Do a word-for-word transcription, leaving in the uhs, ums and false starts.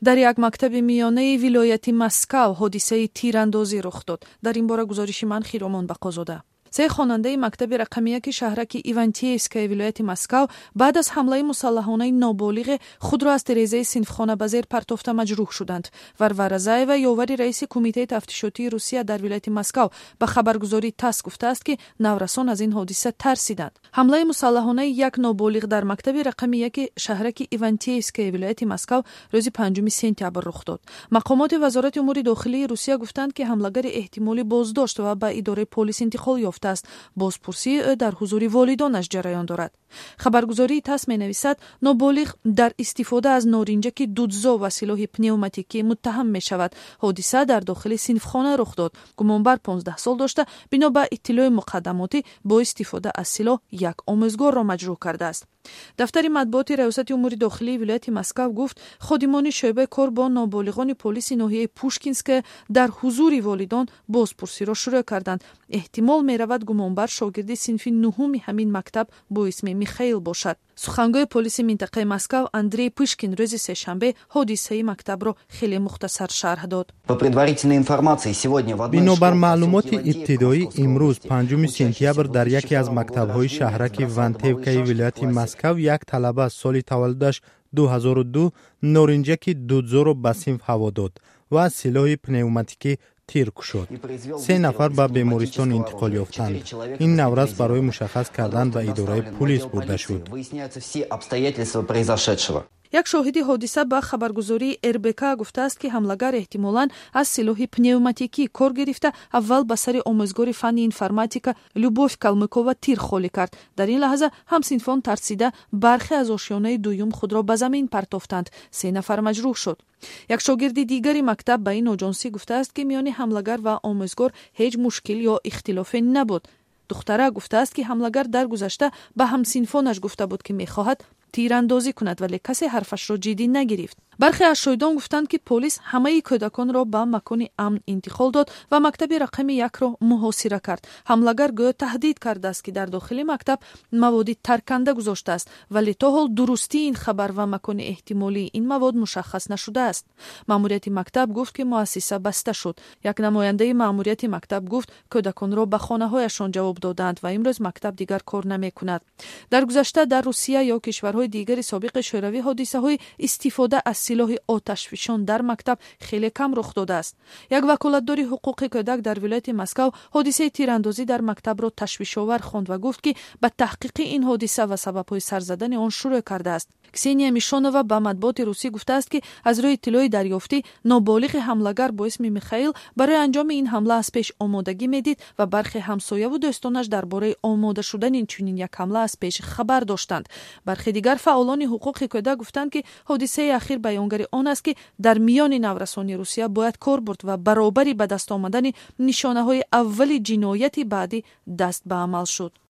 дар як мактаби миёнаи вилояти Москав ҳодисаи тирандозӣ рух дод. Дар ин бора гузориши ман Хиромон Бақозода. се хонандаи мактаби рақами яки шаҳраки Ивантеевская вилояти Москав баъд аз ҳамлаи мусаллаҳонаи ноболиғе худро аз тирезаи синфхона ба зер партофта маҷрӯҳ шуданд. Варвара Заева, ёвари раиси кумитаи тафтишотии Русия дар вилояти Москав, ба хабаргузории ТАСС гуфтааст, ки наврасон аз ин ҳодиса тарсиданд. ҳамлаи мусаллаҳонаи як ноболиғ дар мактаби рақами яки шаҳраки Ивантеевская вилояти Москав рӯзи панҷуми сентябр рух дод. мақомоти вазорати умури дохилии Русия гуфтанд, ки ҳамлагари эҳтимолӣ боздошт ва ба идораи полис интиқол ёфт است. بازپرسی ӯ дар ҳузури волидонаш ҷараён дорад. хабаргузории ТАСС менависад, ноболиғ дар истифода аз норинҷаки дудзо ва силоҳи пневматикӣ муттаҳам мешавад. ҳодиса дар дохили синфхона рух дод. гумонбар понздаҳ сол дошта, бино ба иттилои муқаддамотӣ бо истифода аз силоҳ як омӯзгорро маҷрӯҳ кардааст. дафтари матбуоти раёсати умури дохилии вилояти Москав гуфт, ходимони шӯъбаи кор бо ноболиғони полиси ноҳияи Пушкинская дар ҳузури волидон бозпурсиро шурӯъ карданд. эҳтимол меравад гумонбар шогирди синфи нуҳуми ҳамин мактаб бо исми Михаил бошад. сухангӯи полиси минтақаи Москав Андрей Пышкин рӯзи сешанбе ҳодисаи мактабро хеле мухтасар шарҳ дод. бинобар маълумоти ибтидоӣ имрӯз панҷуми сентябр дар яке аз мактабҳои шаҳраки Вантевкаи вилояти Москав як талаба соли таваллудаш ду ҳазору ду норинҷаки дудзоро ба синф ҳаво дод ва силоҳи пневматикӣ тир кушод. се нафар ба бемористон интиқол ёфтанд. ин наврас барои мушаххас кардан ба идораи пулис бурда шуд. як шоҳиди ҳодиса ба хабаргузории эр бэ ка гуфтааст, ки ҳамлагар эҳтимолан аз силоҳи пневматикӣ кор гирифта аввал ба сари омӯзгори фанни информатика Любовь Калмыкова тир холӣ кард. дар ин лаҳза ҳамсинфон тарсида бархе аз ошёнаи дуюм худро ба замин партофтанд. се нафар маҷрӯҳ шуд. як шогирди дигари мактаб ба ин оҷонсӣ гуфтааст, ки миёни ҳамлагар ва омӯзгор ҳеҷ мушкил ё ихтилофе набуд. духтара гуфтааст, ки ҳамлагар дар гузашта ба ҳамсинфонаш гуфта буд, ки мехоҳад тирандозӣ кунад, вале касе ҳарфашро ҷиддӣ нагирифт. бархе аз шоҳидон гуфтанд, ки полис ҳамаи кӯдаконро ба макони амн интиқол дод ва мактаби рақами якро муҳосира кард. ҳамлагар гӯё таҳдид кардааст, ки дар дохили мактаб маводи тарканда гузоштааст, вале то ҳол дурустии ин хабар ва макони эҳтимолии ин мавод мушаххас нашудааст. маъмурияти мактаб гуфт, ки муассиса баста шуд. як намояндаи маъмурияти мактаб гуфт, кӯдаконро ба хонаҳояшон ҷавоб доданд ва имрӯз мактаб дигар кор намекунад. дар гузашта дар Русия ё кишварҳои дигари собиқи шӯравӣ ҳодисаҳои истифода аз силоҳи оташфишон дар мактаб хеле кам рух додааст. як ваколатдори ҳуқуқи кӯдак дар вилояти Москав ҳодисаи тирандозӣ дар мактабро ташвишовар хонд ва гуфт, ки ба таҳқиқи ин ҳодиса ва сабабҳои сарзадани он шурӯъ кардааст. Ксения Мишонова ба матбуоти русӣ гуфтааст, ки аз рӯи иттилои дарёфтӣ ноболиғи ҳамлагар бо исми Михаил барои анҷоми ин ҳамла аз пеш омодагӣ медид ва бархе ҳамсояву дӯстонаш дар бораи омода шудани чунин як ҳамла аз пеш хабар доштанд. бархе дигар фаъолони ҳуқуқи кӯдак гуфтанд, ки ҳодисаи ахир баёнгари он аст, ки дар миёни наврасони Русия бояд кор бурд ва баробари ба даст омадани нишонаҳои аввали ҷинояти баъдӣ даст ба амал шуд.